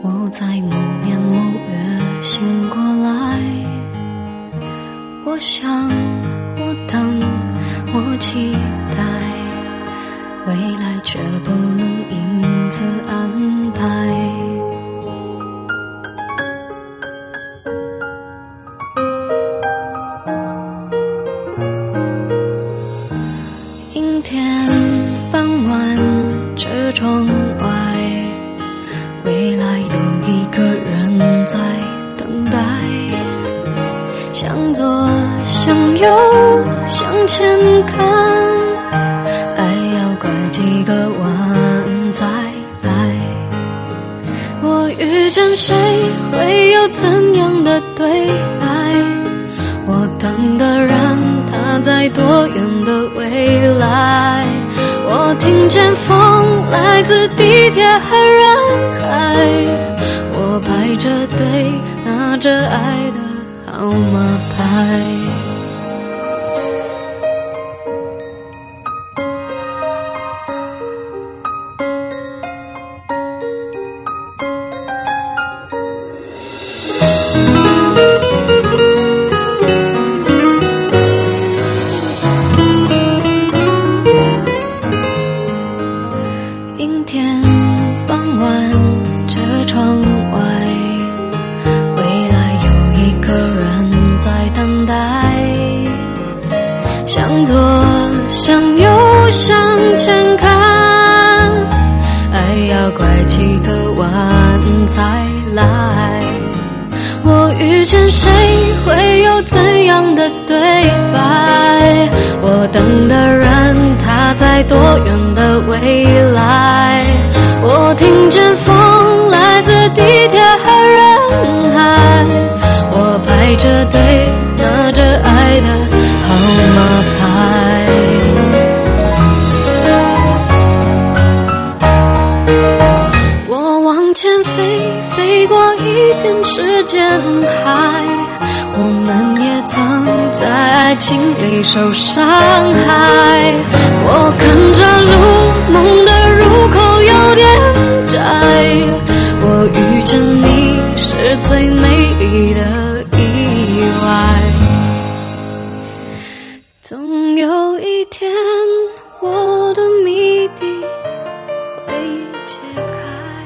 我在某年某月醒过来，我想，我等，我期待，未来却不能因此安排。阴天傍晚，车窗外，未来有一个人在等待，向左向右向前看，爱要拐几个弯才来。我遇见谁会有怎样的对白，我等的人他在多远的未来，我听见风来自地铁和人海，我排着队拿着爱的号码牌。阴天傍晚，车窗外，未来有一个人在等待，向左向右向前看，爱要拐几个弯才来。我遇见谁会有怎样的对白，我等的人他在多远的未来，我听见风来自地铁和人海，我排着队拿着爱的号码牌。我往前飞，飞过一片时间海，我们也曾在爱情里受伤害，我看着路，梦的入口有点窄，我遇见你是最美丽的意外，总有一天我的谜底会解开。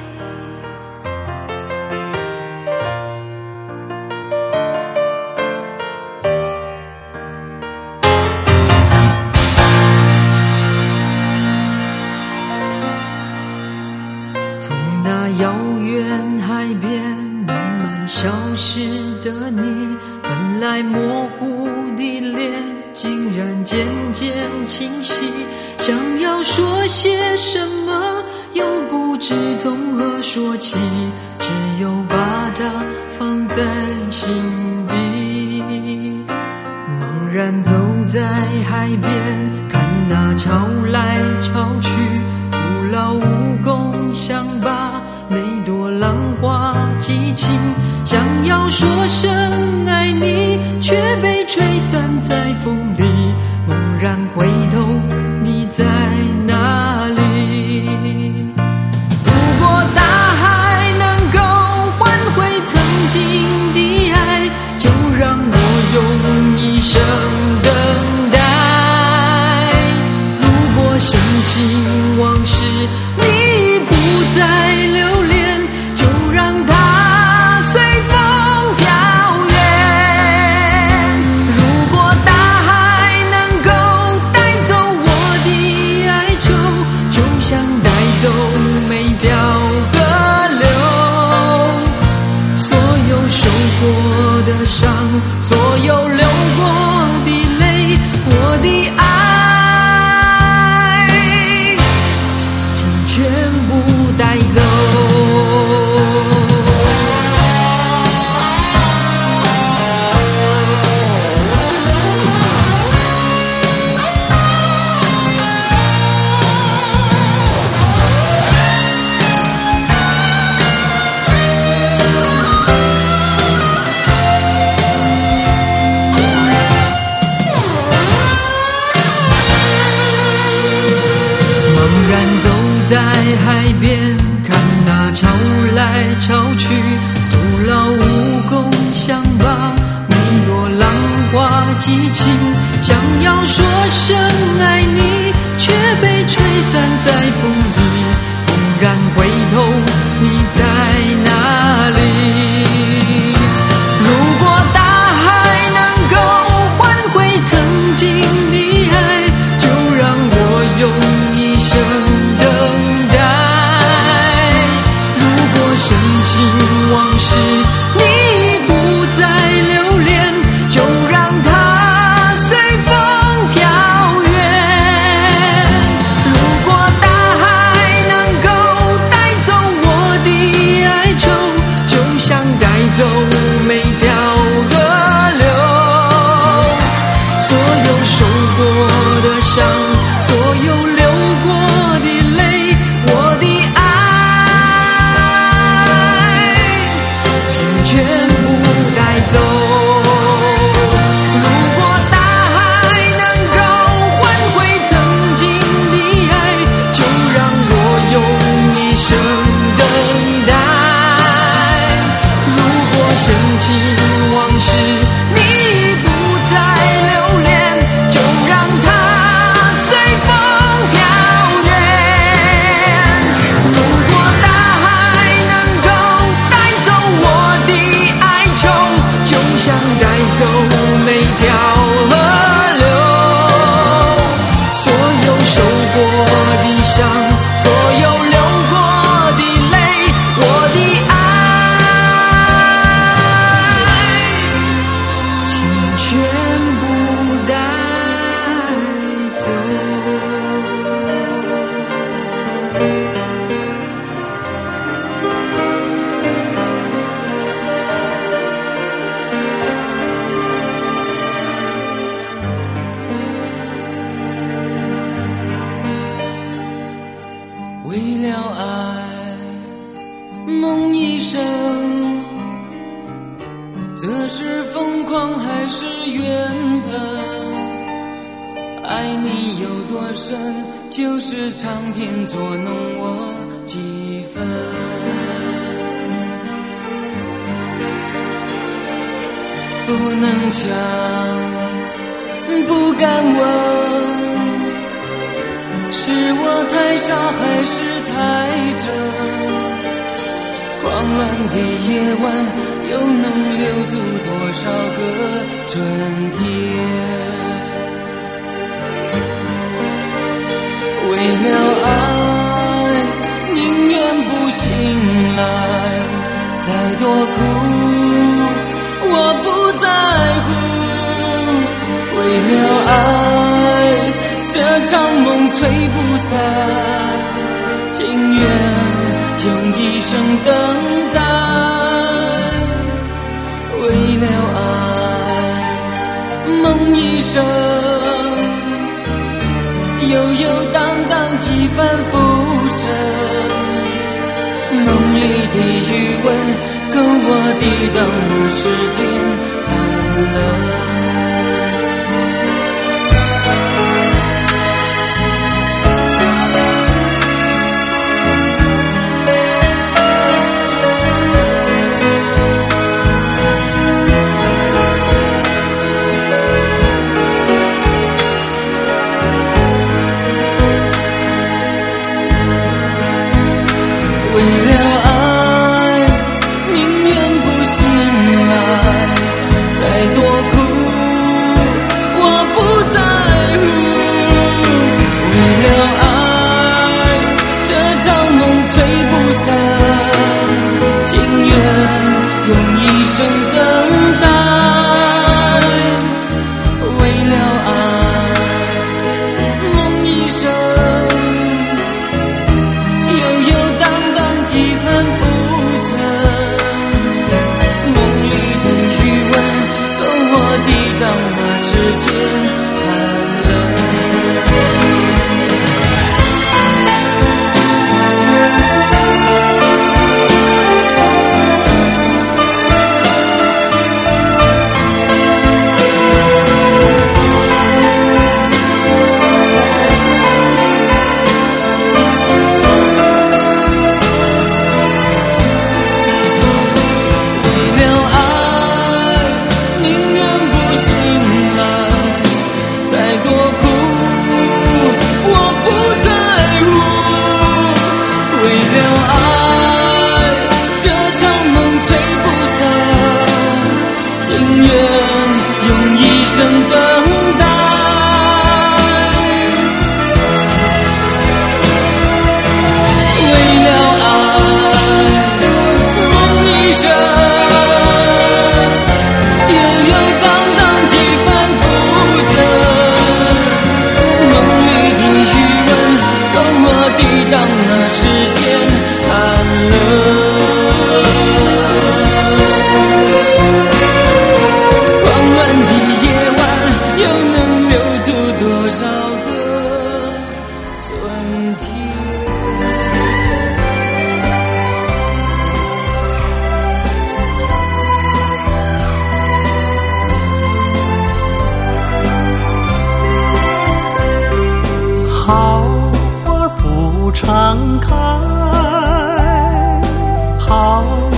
从那遥远海边慢慢消失的你，本来模糊的脸竟然渐渐清晰，想要说些什么又不知从何说起，只有把它放在心底。茫然走在海边，看那潮来潮去，徒劳无功，想把每朵浪花记清，想要说声爱你，却被吹散在风里，猛然回头，你在哪里？如果大海能够换回曾经的爱，就让我用一生等待。如果深情往事你不再留恋，就让它随风飘远。如果大海能够带走我的哀愁，就像带走每条河流，所有受过的伤，所有流过的泪，我的爱全部带走。 来潮去，徒劳无功，想把你若浪花激情，想要说声爱你，却被吹散在风里，猛然回头，你在哪里？如果大海能够换回曾经的爱，就让我用一生等待。如果深情往事你不再留恋，就让它随风飘远。如果大海能够带走我的哀愁，就像带走每条河流，所有受过的伤，所有流过的泪，我的爱请全部带走。如果大海能够换回曾经的爱，就让我用一生等待。如果深情往事你不再留恋，就让它随风飘远。如果大海能够带走我的哀愁，就像带走每条河流，所有受过的伤，所有流过的泪，我的爱请全部带走。为了爱梦一生，这是疯狂还是缘分？爱你有多深，就是苍天捉弄我几分。不能想，不敢问，是我太傻还是太真？狂乱的夜晚又能留住多少个春天？为了爱宁愿不醒来，再多苦我不在乎。为了爱这场梦吹不散，情愿用一生等待。为了爱梦一生，悠悠荡荡几番浮生，梦里的余温够我抵挡那世间寒冷。为了爱宁愿不醒来，再多苦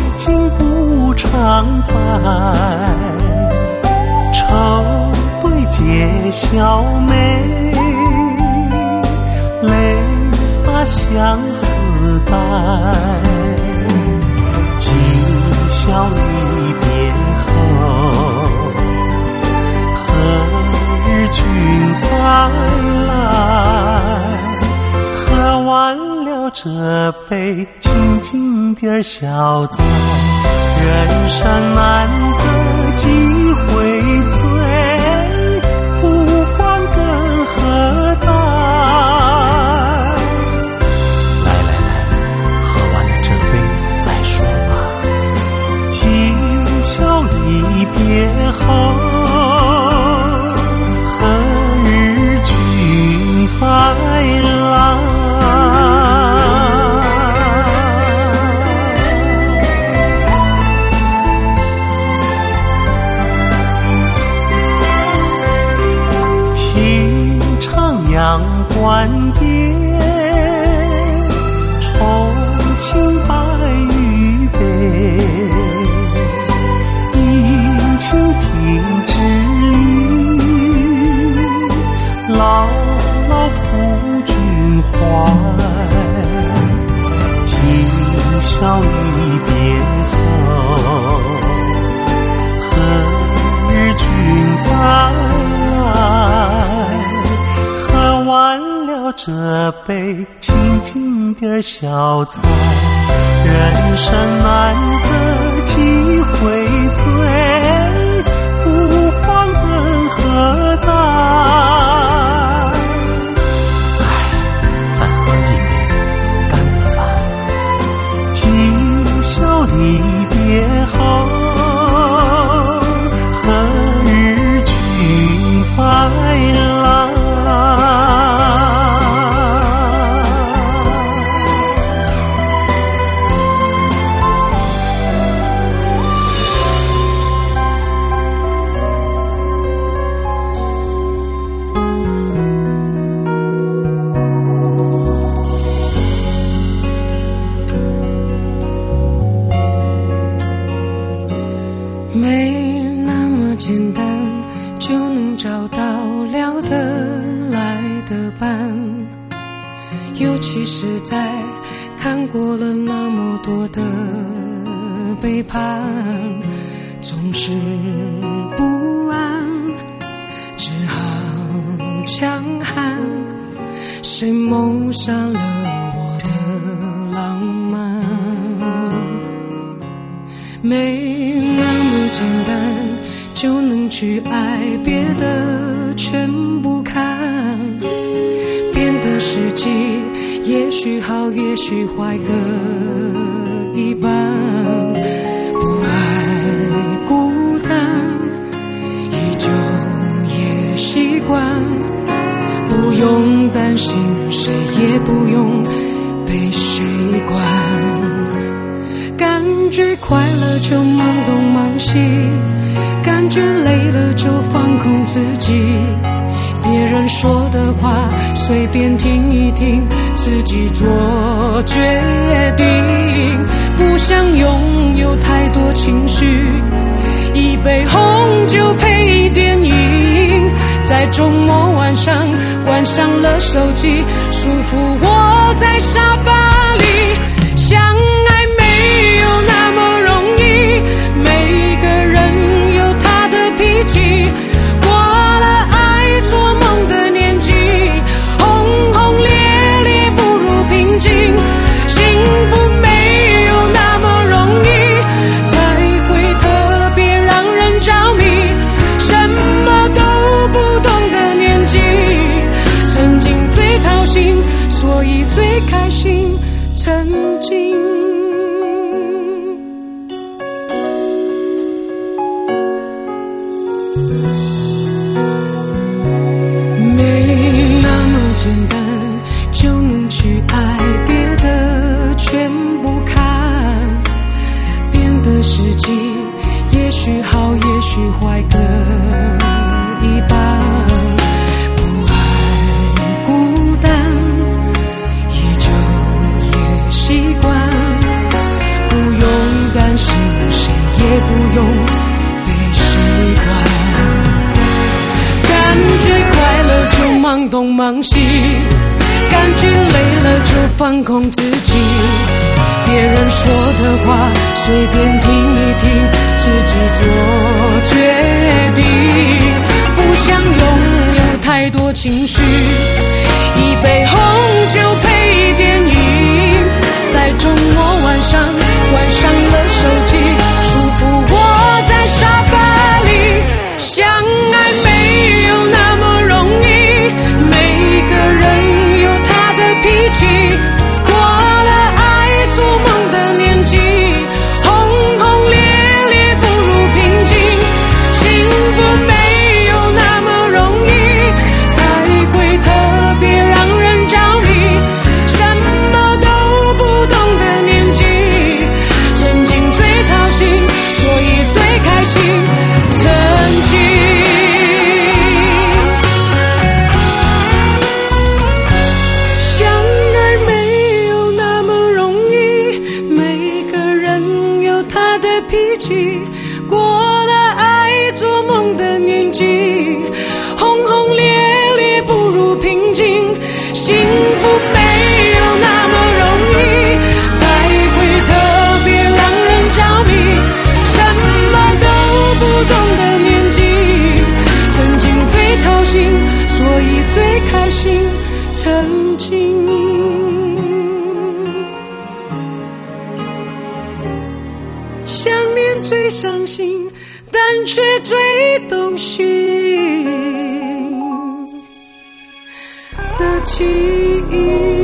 竟不常在，愁对解笑眉，泪洒相思带。今宵离别后，何日君再来？喝完了这杯，静静点小栽。人生难得几回醉，不欢更何待？来来来，喝完了这杯再说吧。今宵离别后，何日君再来？阳关边，重庆白玉杯，饮清平之语，牢牢抚君怀。今宵离别后，何日君再来？喝完了这杯，静静点小栽。人生难得几回醉，不欢更何待？再喝一杯，干了吧。今宵离别后，何日君再来？ 没那么简单就能找到聊得来的伴，尤其是在看过了那么多的背叛，总是不安，只好强悍。谁谋杀了我的浪漫？没那么简单就能去爱，别的全不看。变的时机也许好也许坏各一半，不爱孤单依旧也习惯，不用担心谁也不用被谁管，感觉快乐就忙东忙西，感觉累了就放空自己，别人说的话随便听一听，自己做决定。不想拥有太多情绪，一杯红酒配电影，在周末晚上关上了手机，舒服窝在沙发里。相爱没有那么容易，每个人有他的脾气，过了爱做梦的年纪，轰轰烈烈不如平静。幸福没有那么容易，才会特别让人着迷，什么都不懂的年纪，曾经最掏心，所以最开心。曾经没那么简单就能去爱，别的全不看，变的时机也许好也许坏各一半，不爱孤单依旧习惯，不用担东忙西，感觉累了就放空自己，别人说的话随便听一听，自己做决定，不想拥有太多情绪，一杯红酒配电影，在周末晚上关上了手机，舒服窝在沙发里，相爱没有那么容易，每个人有他的脾气，过了爱做梦的年纪，轰轰烈烈不如平静，幸福没有那么容易，才会特别让人着迷，什么都不懂的年纪，曾经最掏心，所以最开心，曾经相爱没有那么容易，每个人有他的脾气，过了爱做梦的年纪，轰轰烈烈不如平静，幸福没有那么容易，才会特别让人着迷，什么都不懂的年纪，曾经最掏心，所以最开心，曾经想念最伤心，但却最动心的记忆。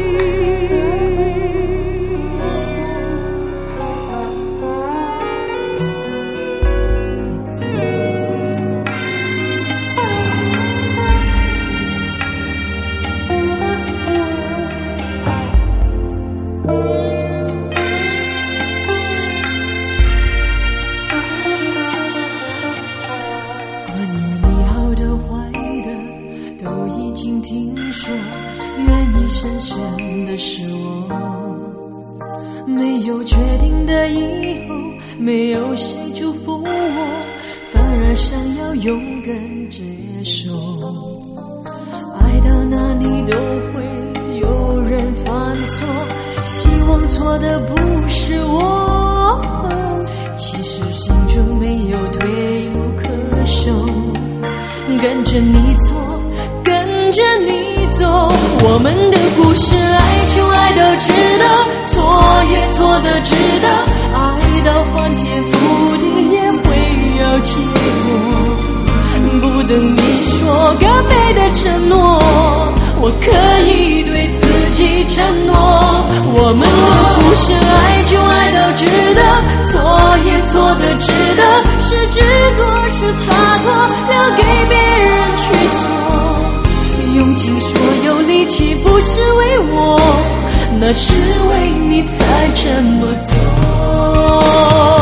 深深的是我，没有决定的以后，没有谁祝福我，反而想要勇敢接受，爱到哪里都会有人犯错，希望错的不是我，其实心中没有退路可守，跟着你错，跟着你走，我们的故事爱就爱到值得，错也错的值得，爱到翻天覆地也会有结果，不等你说个美的承诺，我可以对自己承诺，我们的故事爱就爱到值得，错也错的值得，是执着是洒脱，留给别人去说，用尽所有力气不是为我，那是为你才这么做。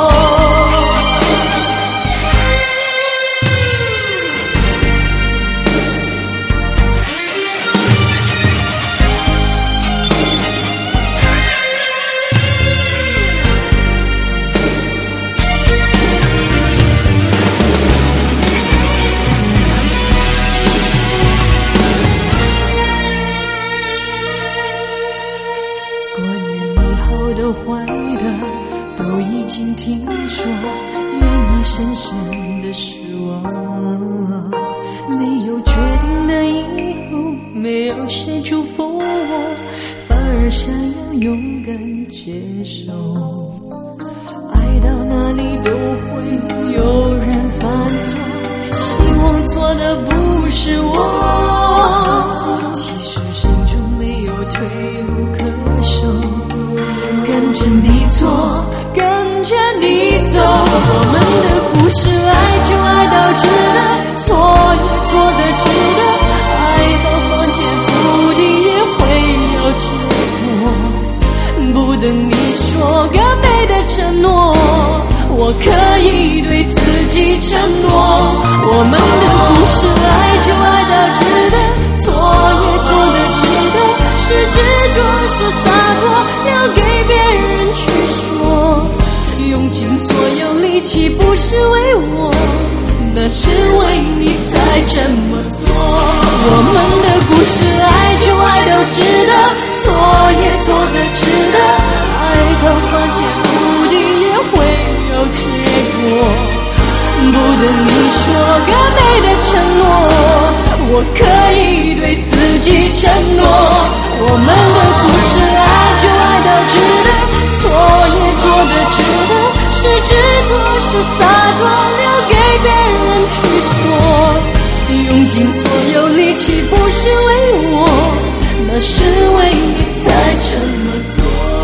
坏的都已经听说，愿意深深的是我，没有决定的以后，没有谁祝福我，反而想要勇敢接受，爱到哪里都会有人犯错，希望错的不是我，其实心中没有退路可守，跟着你错，跟着你走，我们的故事爱就爱到值得，错也错的值得，爱到翻天覆地也会有结果，不等你说个美的承诺，我可以对自己承诺，我们的故事爱就爱到值得，错也错的值得，是执着是洒脱，留给别人去说，用尽所有力气不是为我， 那是为你才这么做。我们的故事，爱就爱到值得，错也错的值得，爱到翻天覆地也会有结果。不等你说个美的承诺，我可以对自己承诺。我们的故事，爱就爱到值得，错也错的值得，是执着是洒脱，留给别人去说。用尽所有力气不是为我，那是为你才这么做。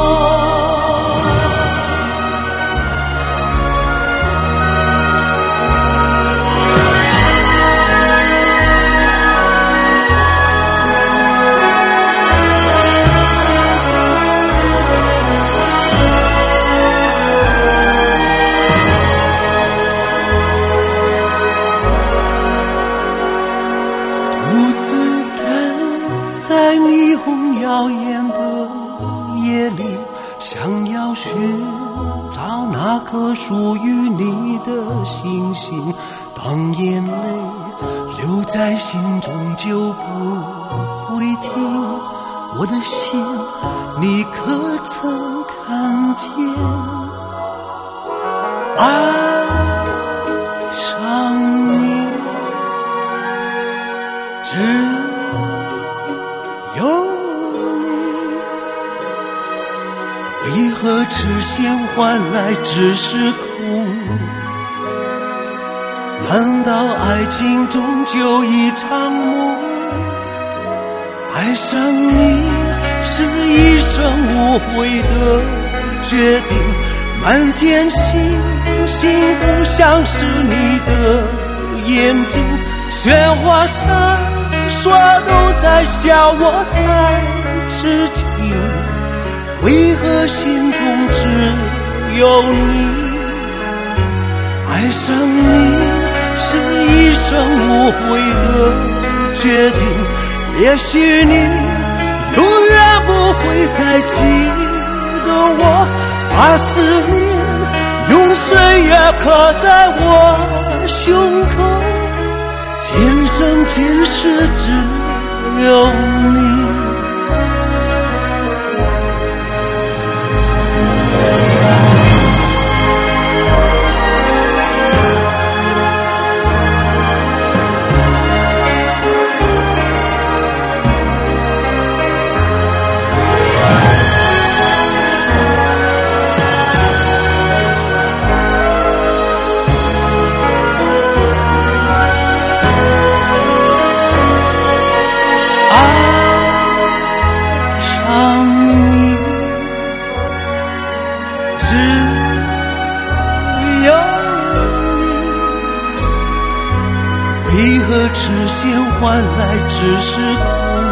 耀眼的夜里，想要寻找那颗属于你的星星。当眼泪留在心中就不会停，我的心你可曾看见？爱上你只有为何痴心换来只是空？难道爱情终究一场梦？爱上你是一生无悔的决定，满天星星都像是你的眼睛，雪花闪烁都在笑我太痴情。为何心中只有你？爱上你是一生无悔的决定，也许你永远不会再记得我，把思念用岁月刻在我胸口，今生今世只有你。为何痴心换来只是空？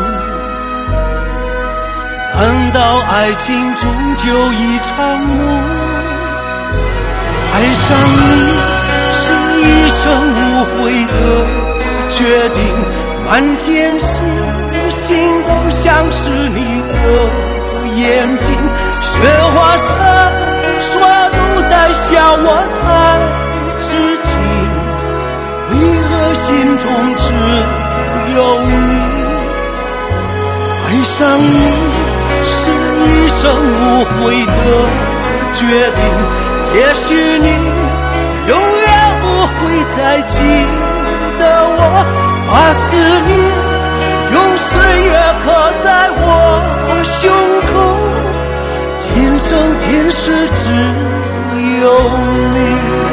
难道爱情终究一场梦？爱上你是一生无悔的决定，满天星星都像是你的眼睛，雪花闪烁都在笑我太痴情。为何心中只有你？爱上你是一生无悔的决定，也许你永远不会再记得我，把思念用岁月刻在我胸口，今生今世只有你。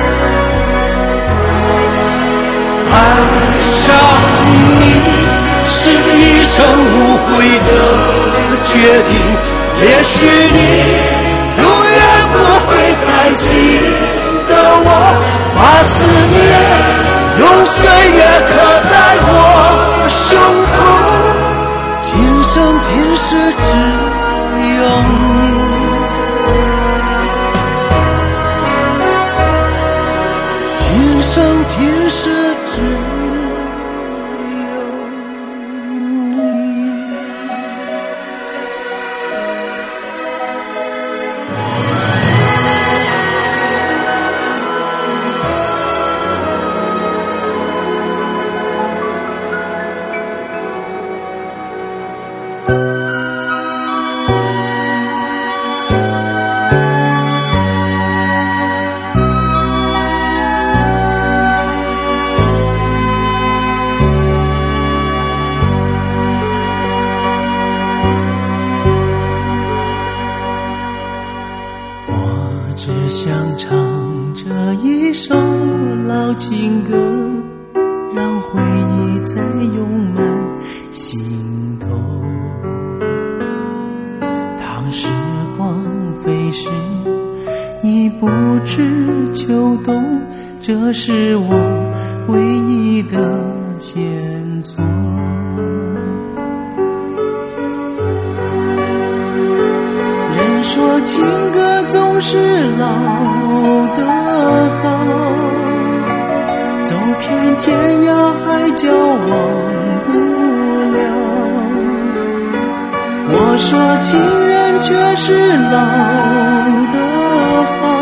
爱上你是一生无悔的决定，也许你永远不会再记得我，把思念用岁月刻在我胸口，今生今世只有你。今生今世只有你。 只想唱这一首老情歌，让回忆再涌满心头。当时光飞逝，已不知秋冬，这是我唯一的线索。人说情歌总是老的好，走遍天涯海角忘不了。我说情人却是老的好，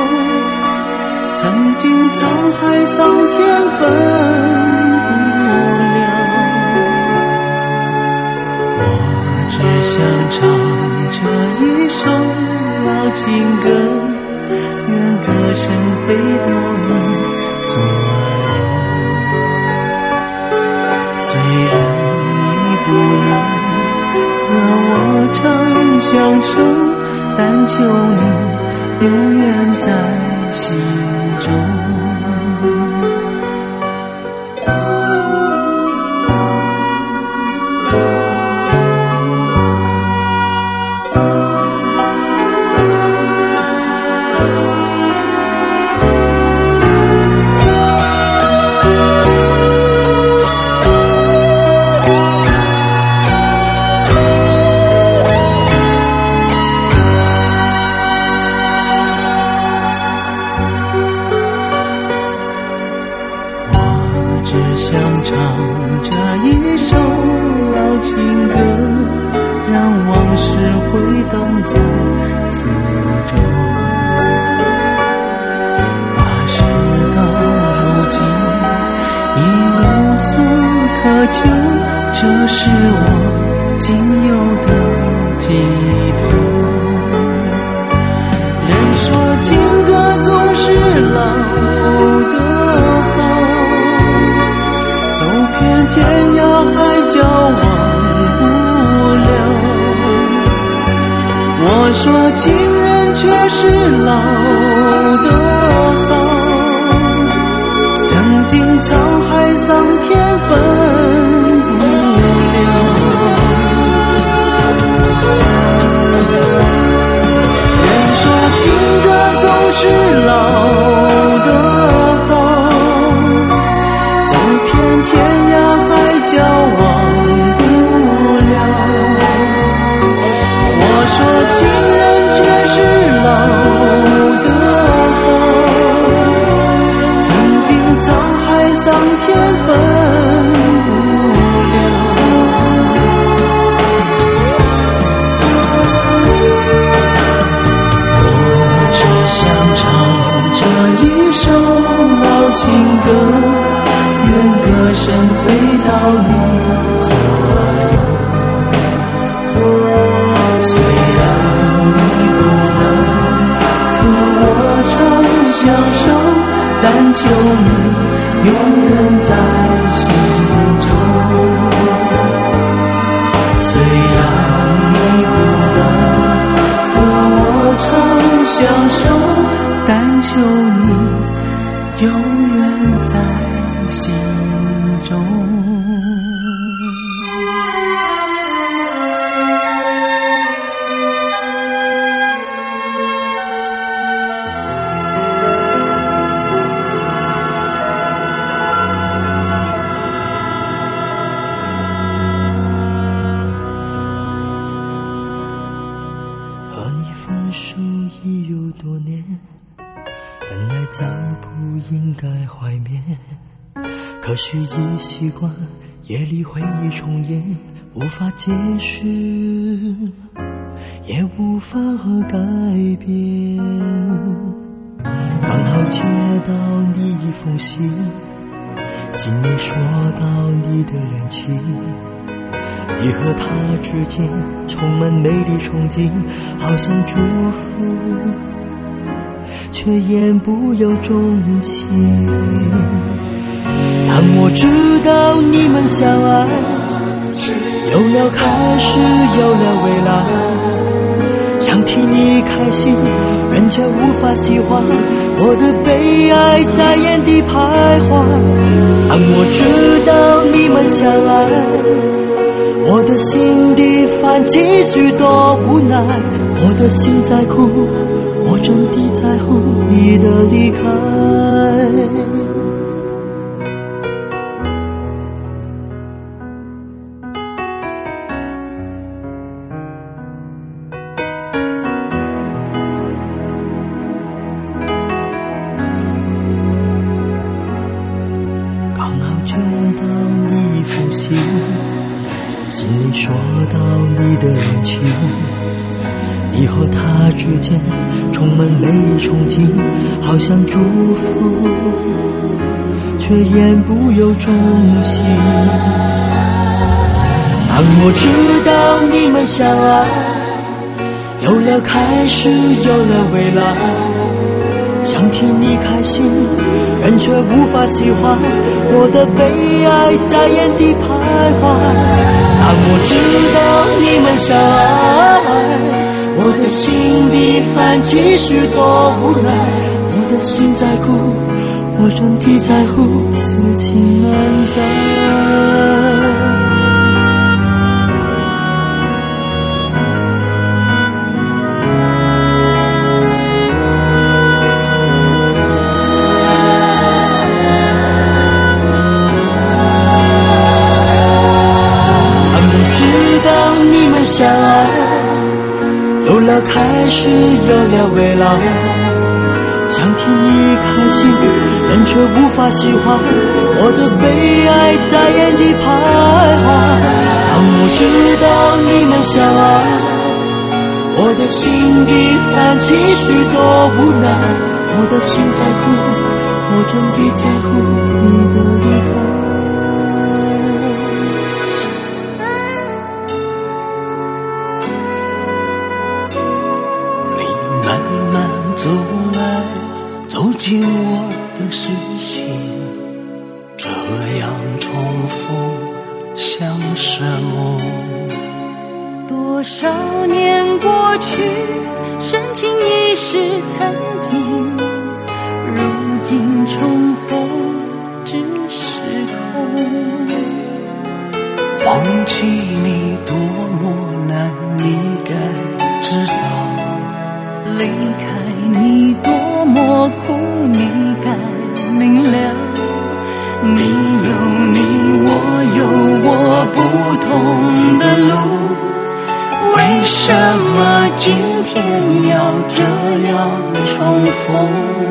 曾经沧海桑田分不了。我只想唱这一首老情歌，愿歌声飞到你左右。虽然你不能和我长相守，但求你永远在心中。只想唱这一首老情歌，让往事回荡在四周。那时到如今已无所可求，这是我仅有的寄托。人说情歌总是老的好，走遍天涯海角忘不了。我说情人却是老的好，曾经沧海桑田分不了。人说情歌总是老的好，走遍天涯海角忘不了。我说情人却是老的好，曾经沧海桑田分不了。我只想唱这一首老情歌，愿歌声飞到你左右。虽然你不能和我长相守，但求你永远在心中。虽然你不能和我长相守，但求你永远在心中。和你分手已有多年，本来早不应该怀缅，可是已习惯夜里回忆重演，无法解释也无法改变。刚好接到你一封信，信里说到你的恋情，你和他之间充满美丽憧憬，好像祝福，却言不由衷心。当我知道你们相爱，有了开始，有了未来，想替你开心， 人却无法喜欢，我的悲哀在眼底徘徊。当我知道你们相爱，我的心底泛起许多无奈，我的心在哭，我真的在乎你的离开。心里说到你的恋情，你和他之间充满美丽憧憬，好像祝福，却言不由衷心。当我知道你们相爱，有了开始，有了未来，想替你开心，人却无法喜欢，我的悲哀在眼底徘徊。当我知道你们相爱，我的心底泛起许多无奈，我的心在哭，我真的在乎，此情难在。相爱，有了开始，有了未来，想替你开心，人却无法喜欢，我的悲哀在眼底徘徊。当我知道你们相爱，我的心底泛起许多无奈，我的心在哭，我真的在乎你的离开。 走来，走进我的视线，这样重复像什么？ 多少年过去，深情已是曾经，如今重逢只是空。 忘记你多么难，你该知道。 离开你多么苦，你该明了。你有你，我有我不同的路，为什么今天要这样重逢？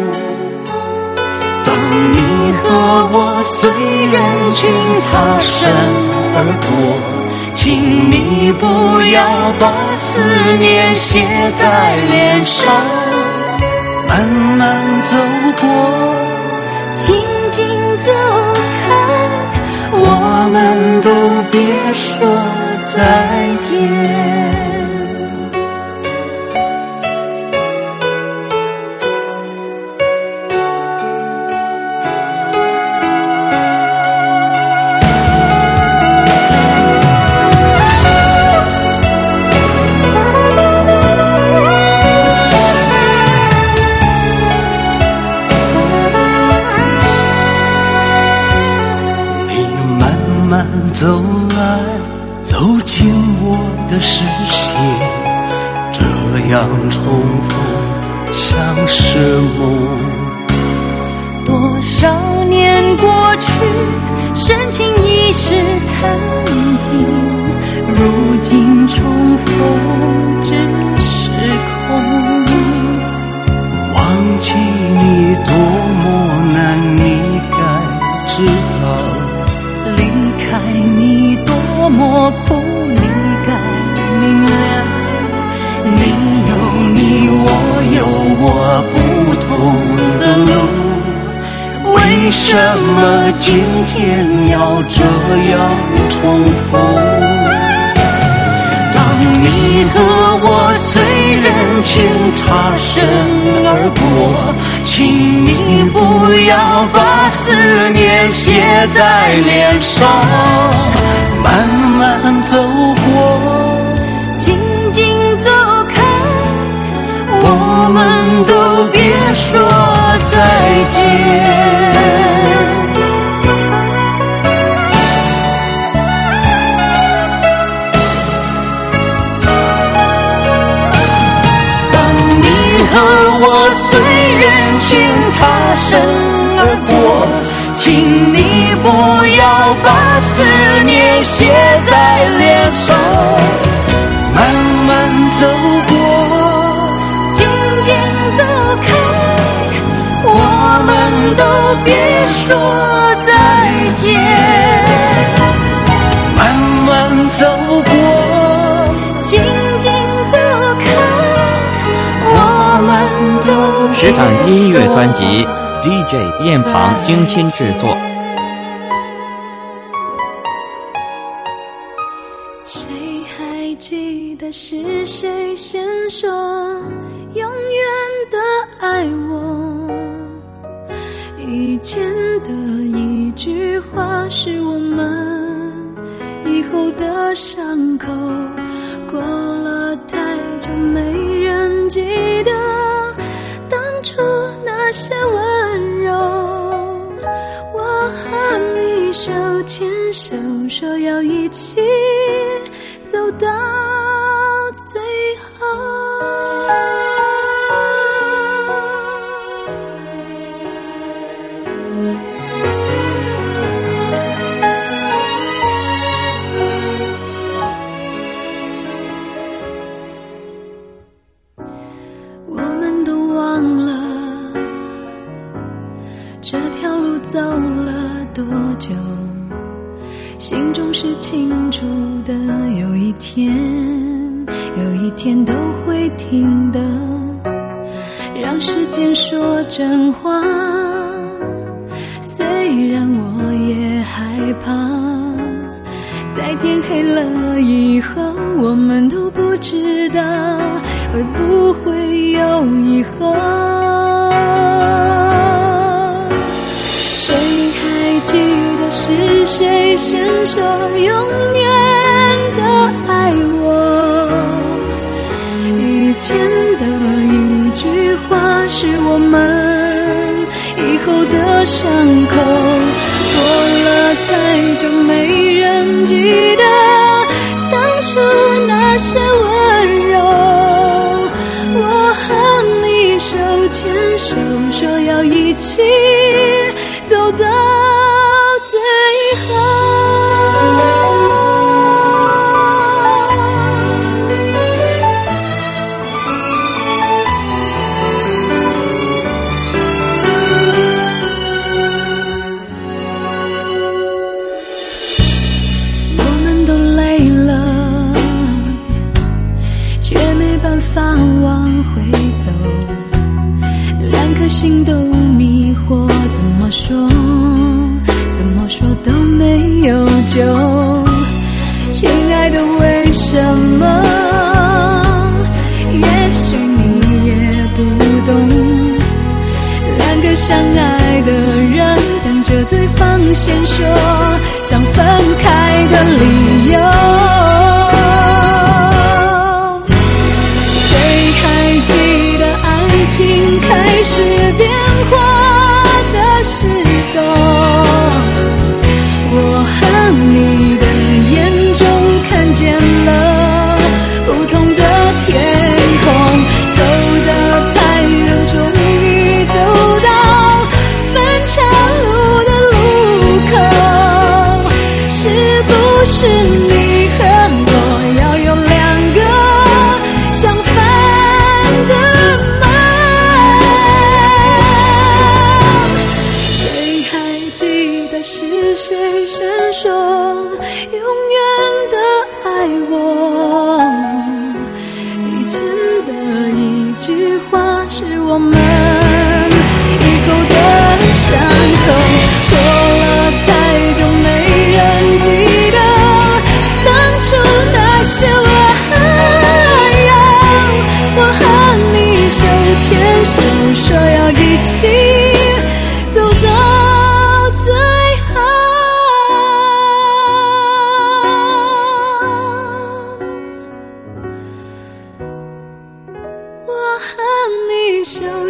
当你和我随人群擦身而过，请你不要把思念写在脸上， 慢慢走过， 静静走开，我们都别说再见。 走来，走进我的视线，这样重复像是梦。 多少年过去，深情已是曾经，如今重逢只是空。 忘记你多么难，你该知道。 离开你多么苦，你该明了。你有你，我有我不同的路，为什么今天要这样重逢？当你和我随人群擦身而过，请你不要把思念写在脸上， 慢慢走过， 静静走开，我我们都别说再见。当你和我随人群擦身而过，请你不要把思念写在脸上， 慢慢走过， 渐渐走开，我们都别说再见。 慢慢走过， 渐渐走开，我们都实战音乐专辑 DJ 燕庞精心制作。 谁还记得是谁先说永远的爱我？以前的一句话是我们以后的伤口，过了太久没人记得当初那些温柔。我和你手牵手，说要一起走到最后。我们都忘了这条路走了多久，心中是清楚的，有一天都会停的。让时间说真话，虽然我也害怕，在天黑了以后，我们都不知道会不会有以后。谁还记得是谁先说永远的爱我？以前的一句话是我们以后的伤口，过了太久没人记得当初那些温柔。我和你手牵手，说要一起走到最后。我们都累了，却没办法往回走，两颗心都迷惑，怎么说都没有救。亲爱的，为什么？也许你也不懂，两个相爱的人等着对方先说想分开的理由。谁还记得爱情开始变化的时候？我和你的眼中看见了不同的天空，走的太远，终于走到漫长路的路口。是不是你和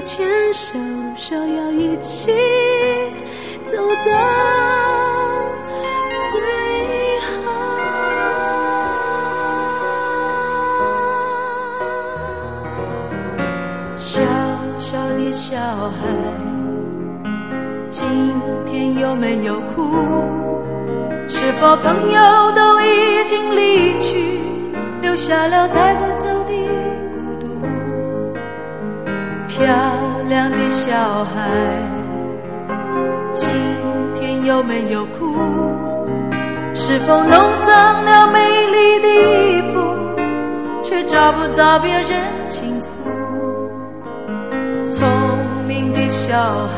牵手，说要一起走到最后。 小小的小孩，今天有没有哭？是否朋友都已经离去，留下了带不走的孤独？漂亮的小孩，今天有没有哭？是否弄脏了美丽的衣服，却找不到别人倾诉？聪明的小孩，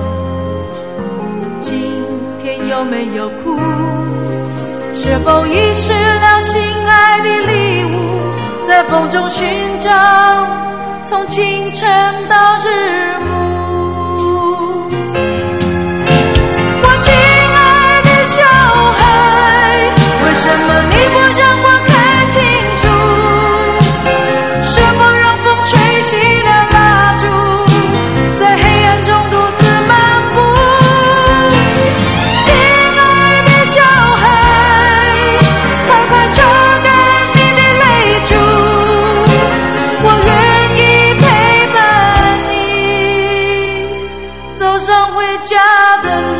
今天有没有哭？是否遗失了心爱的礼物，在风中寻找，从清晨到日暮？我亲爱的小孩，为什么你不让我看清楚？是否让风吹熄了蜡烛，在黑暗中独自漫步？亲爱的小孩，快快抽干你的泪珠，我愿意陪伴你走上回家的路。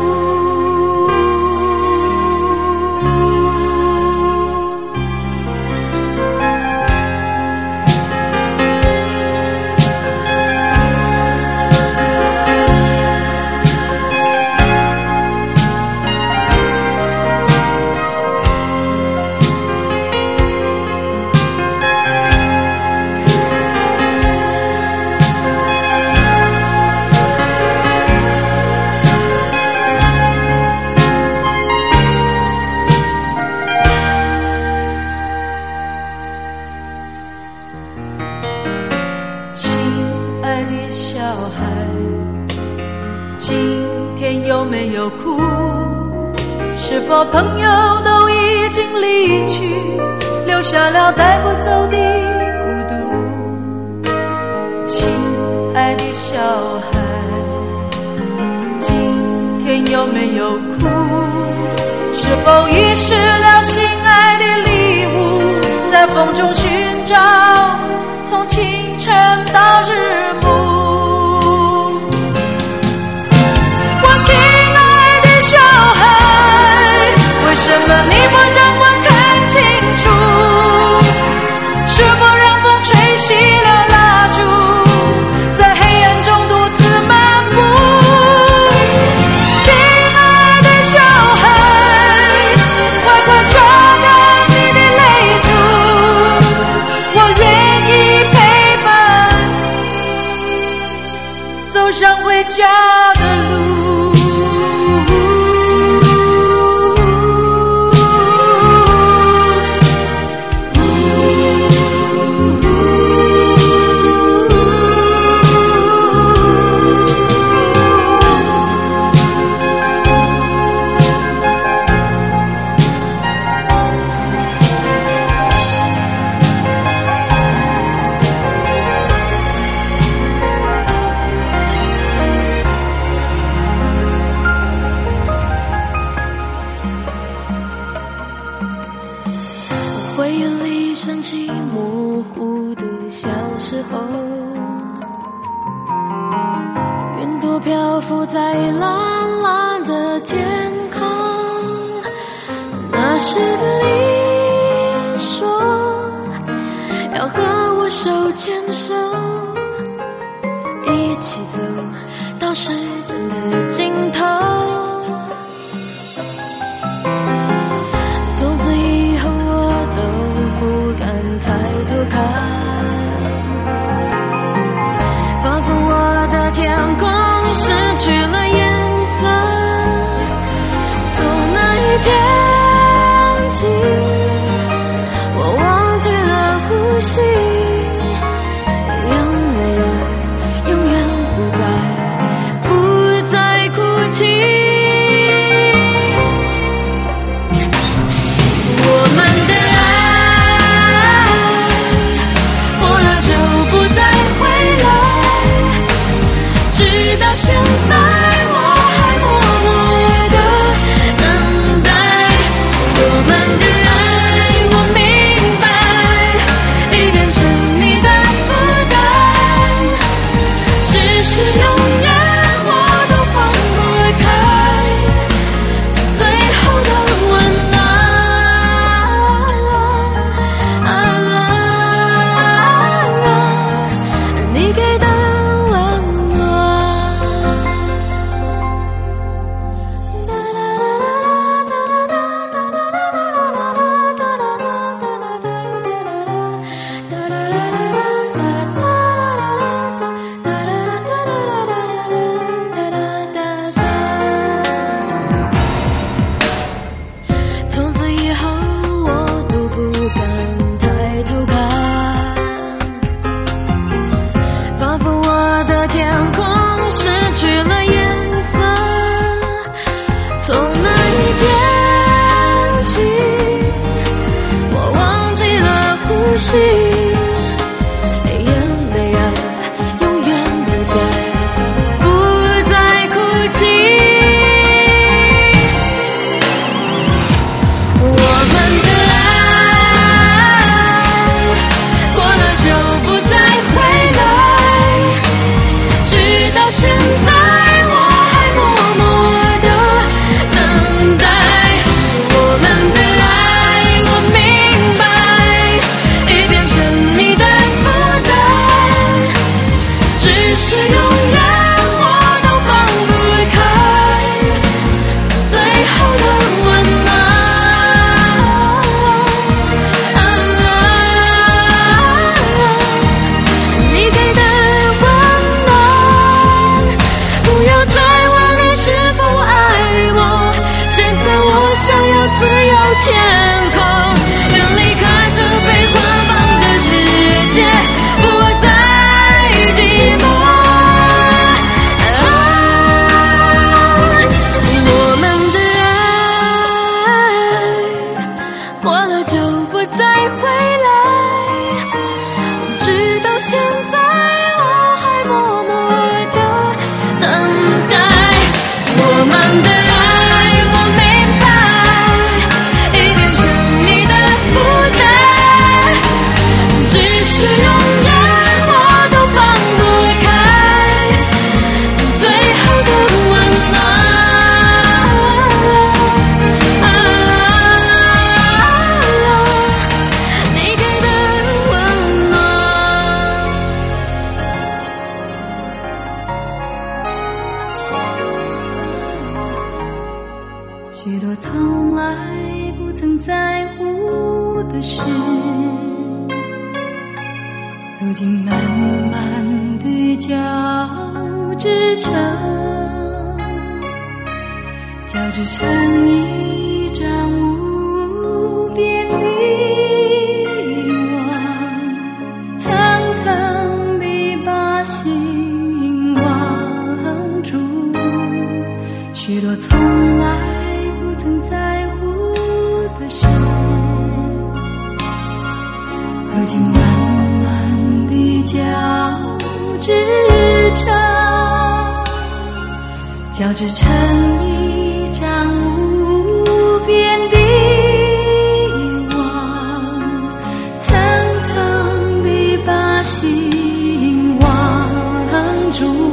亲爱的小孩，今天有没有哭？是否朋友都已经离去，留下了带不走的孤独？亲爱的小孩，今天有没有哭？是否遗失了心爱的礼物，在风中寻找，从清晨到日暮？我亲爱的小孩，为什么你不让我看清楚？是否让风吹熄了蜡烛，在黑暗中独自漫步？亲爱的小孩，快快抽干你的泪珠，我愿意陪伴你走上回家的路。 回忆里升起模糊的小时候，云朵漂浮在蓝蓝的天空。那时的你说要和我手牵手，一起走到时间的尽头。从此以后我都不敢抬头看，仿佛我的天空失去了颜色。从那一天起，我忘记了呼吸，眼泪永远不再哭泣。我们的爱过了就不再回来， 许多从来不曾在乎的事，如今慢慢地交织成一张无边的网，层层地把心网住。许多从来不曾在乎的事，如今慢慢地交织成一张无边的网，层层地把心网住。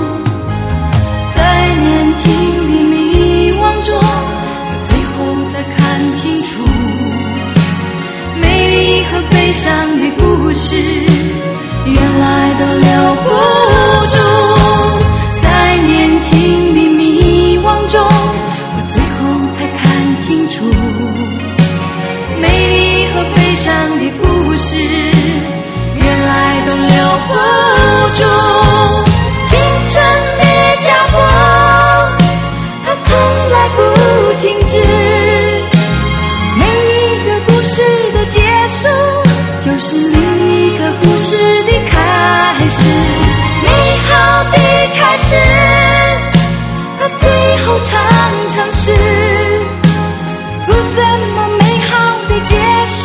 在年轻的迷惘中，最后才看清楚美丽和悲伤的故事，原来都留不住。在年轻的迷惘中，我最后才看清楚美丽和悲伤的故事，原来都留不住。青春的脚步它从来不停止，每一个故事的结束就是另一个故事的开始，美好的开始它最后常常是不怎么美好的结束。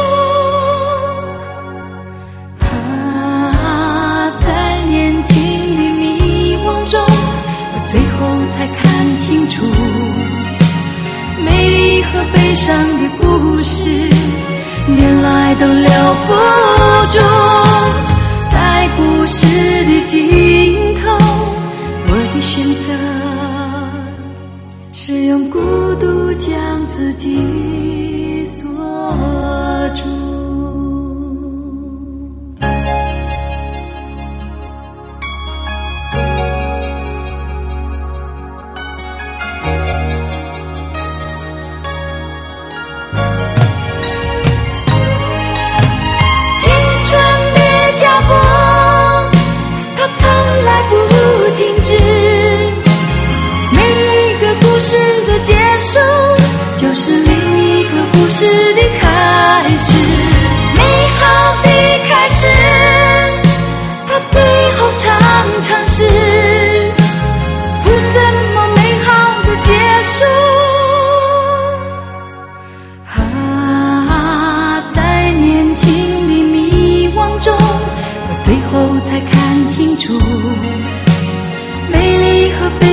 在年轻的迷惘中，我最后才看清楚美丽和悲伤的故事，原来都留不住。在故事的尽头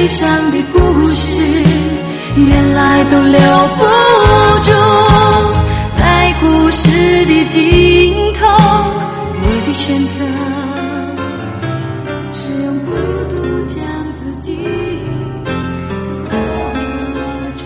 悲伤的故事，原来都留不住，在故事的尽头，我的选择是用孤独将自己锁住。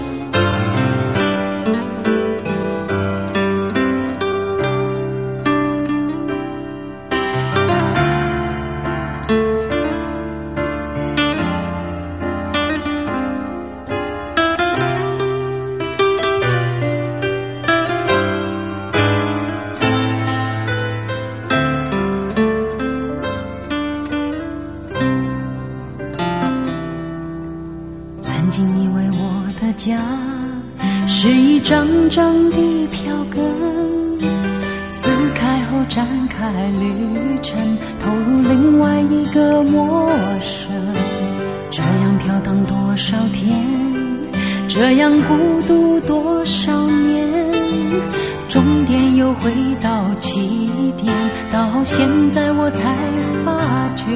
是一张张的票根，撕开后展开旅程，投入另外一个陌生。这样飘荡多少天，这样孤独多少年，终点又回到起点，到现在我才发觉。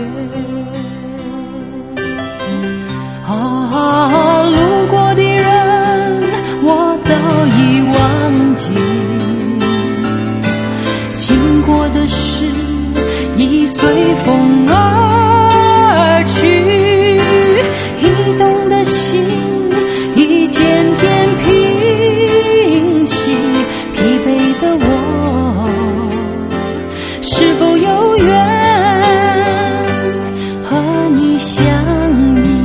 路过的人我早已忘记，经过的事已随风而去，移动的心已渐渐平息，疲惫的我是否有缘和你相依。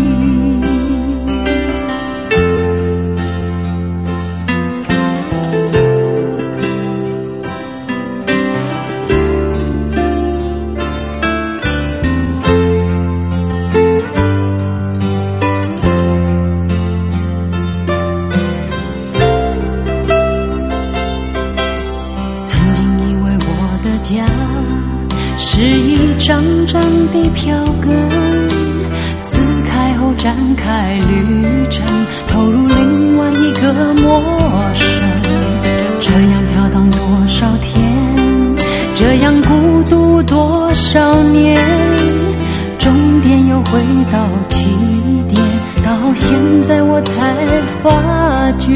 是一张张的票根，撕开后展开旅程，投入另外一个陌生。这样飘荡多少天，这样孤独多少年，终点又回到起点，到现在我才发觉。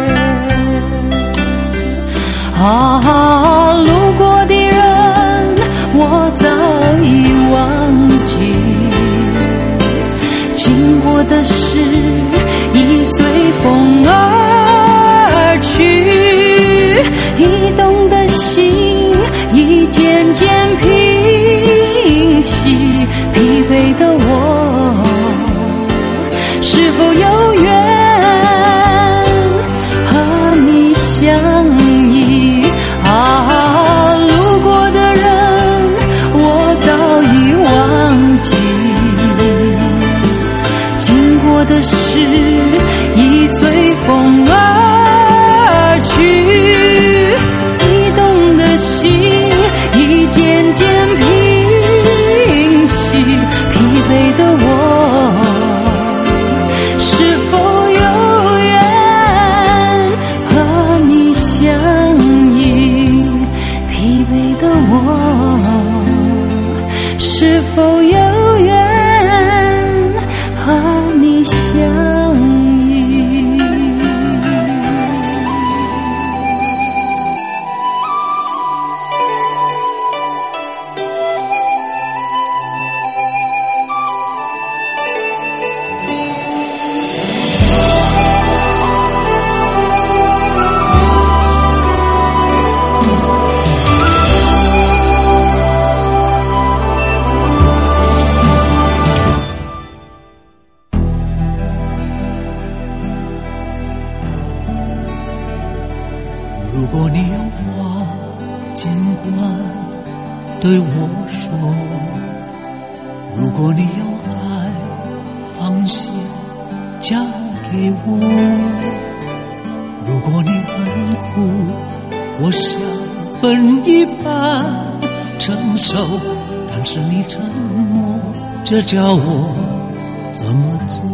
路过的人我早已忘记，经过的事已随风而去，移动的心已渐渐平息，疲惫的我是否有缘和你相依。路过的人我早已忘记，经过的事已随风而去，移动的心已渐渐平息，疲惫的我是否有缘和你相依，疲惫的我是否有缘和你相依。 如果你有话尽管对我说，如果你有爱放心交给我，如果你很苦我想分一半承受，但是你沉默，这叫我怎么做？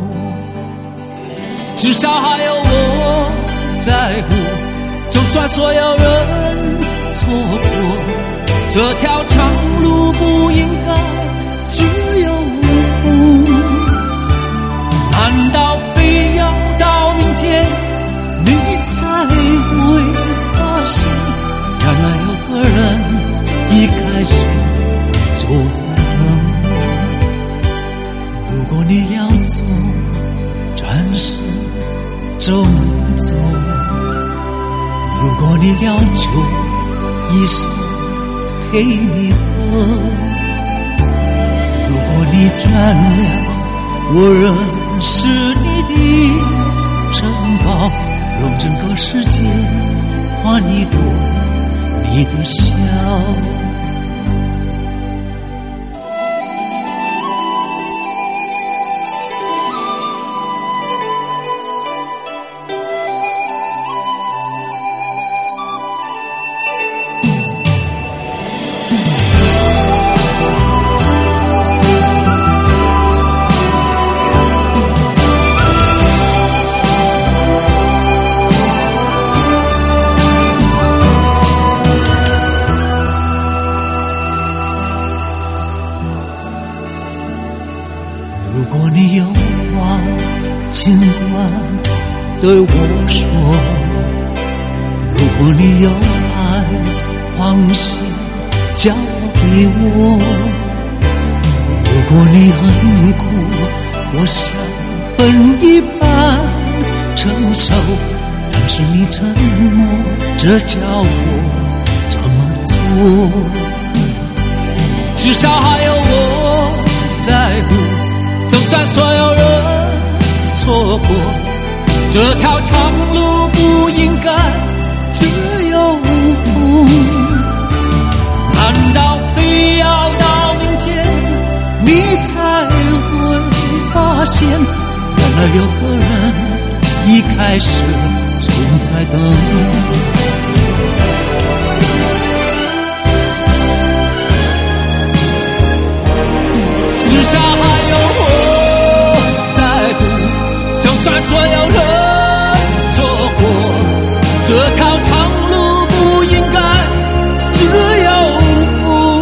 至少还有我在乎，就算所有人错过，这条长路不应该只有我。 如果你要走，暂时走走；如果你要求一生陪你喝，如果你转了我认识你的珍宝，用整个世界换一朵你的笑。如果你有话尽管对我说，如果你有爱放心交给我，如果你很苦我想分一半承受，但是你沉默，这叫我怎么做？至少还有我在乎，就算所有人错过，这条长路不应该只有我。难道非要到明天你才会发现，原来有个人一开始就在等？至少还有我在乎，就算所有人错过，这条长路不应该只有我。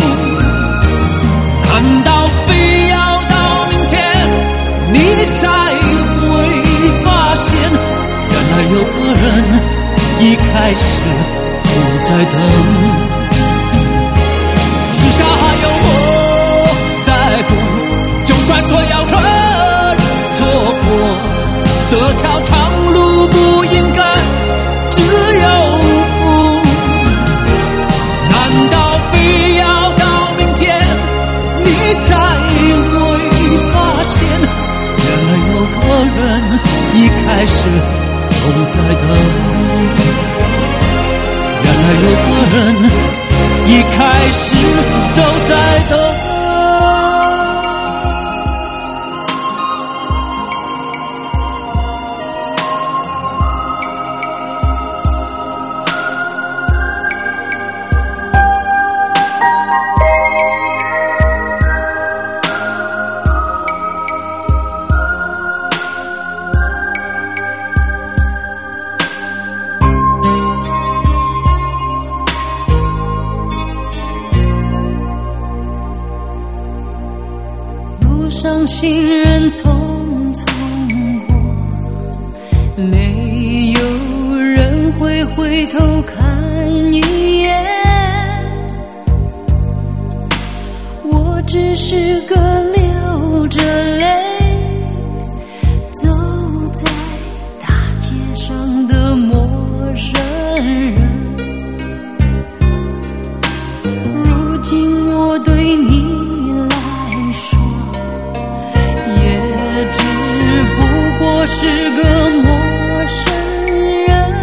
难道非要到明天你才会发现，原来有个人一开始就在等？至少还有我在乎，就算所有人错过，这条长路不应该只有我。难道非要到明天你才会发现，原来有个人一开始就在等？原来有个人一开始就在等。 上行人匆匆过，没有人会回头看一眼。我只是个流着泪走在大街上的陌生人。如今我对你我是个陌生人，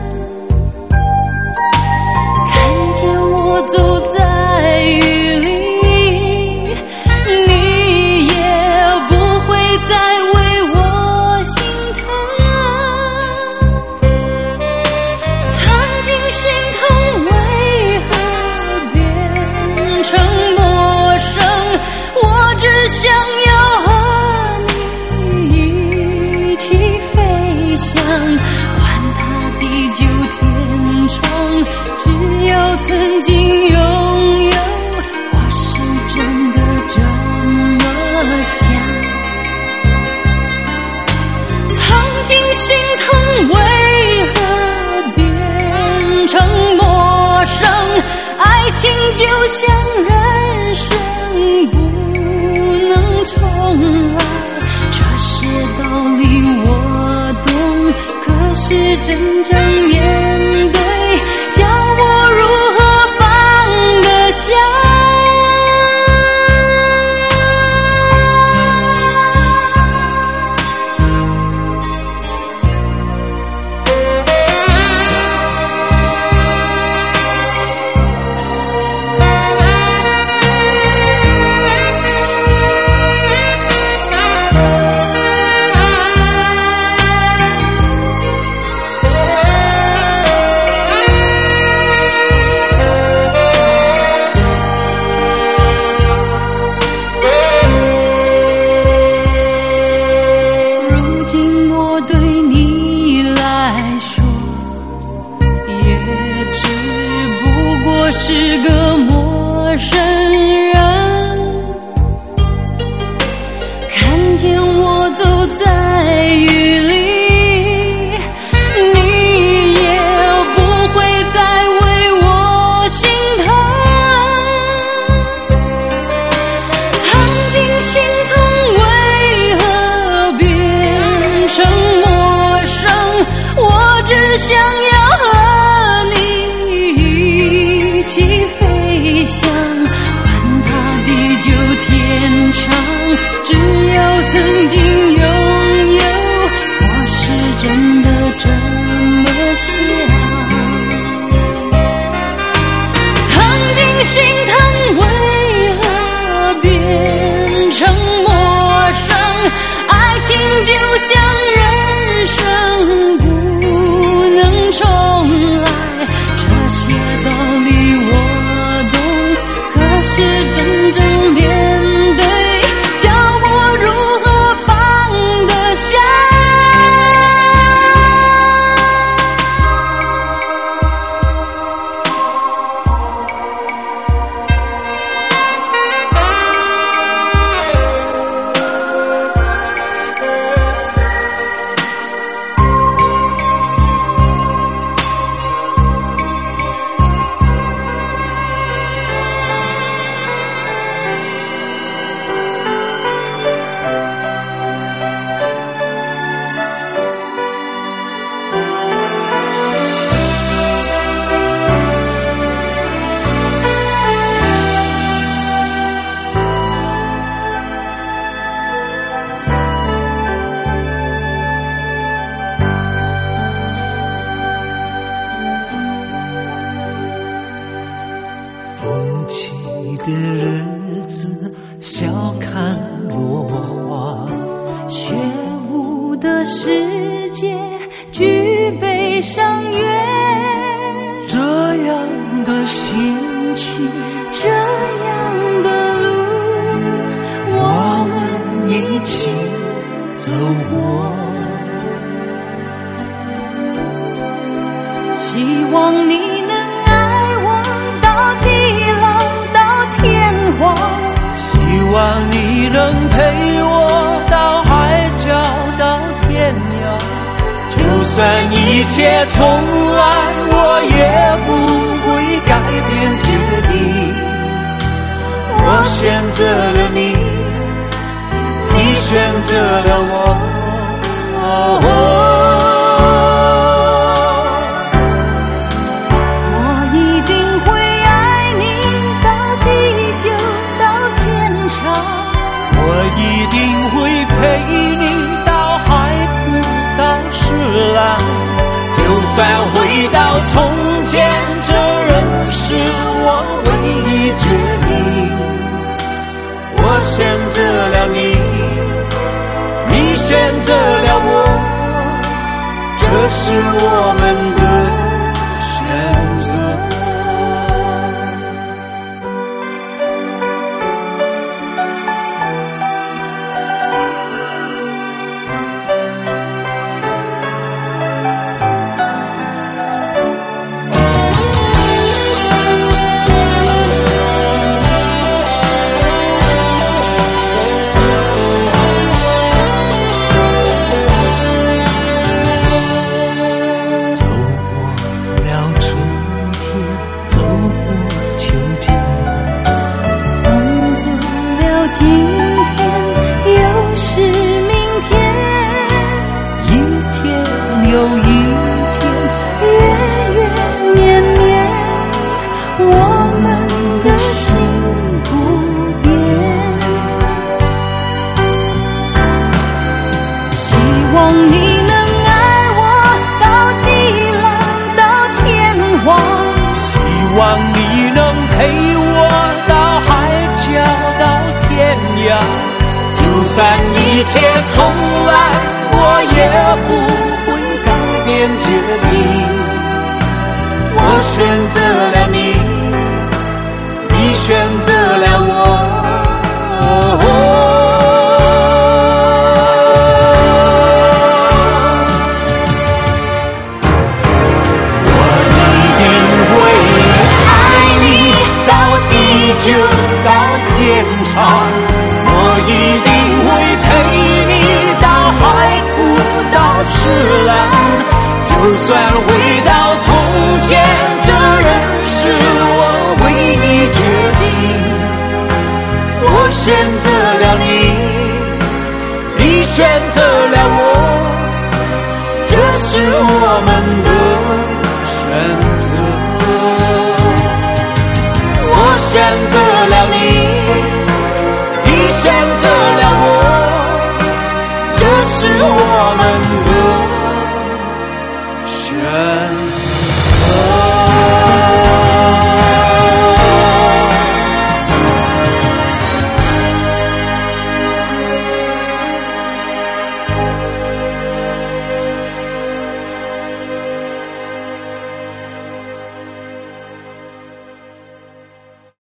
看见我走在雨里，你也不会再为我心疼。曾经心疼为何变成陌生，我只想要和你一起飞。 世界举杯相约， 这样的心情， 这样的路，我们一起走过。 希望你能爱我到地老到天荒， 希望你能陪我到海角到天涯，就算一切重来，我也不会改变决定。我选择了你，你选择了我。一定会陪你到海枯到石烂，就算回到从前，这仍是我唯一决定。我选择了你，你选择了我，这是我们的选择。就算一切重来，我也不会改变决定。我选择了你，你选择了我。我一定会爱你到地久到天长。我一定会陪你到海枯到石烂，就算回到从前，这仍是我唯一决定。我选择了你，你选择了我，这是我们的选择。我选择了你，选择了我，这是我们的选择。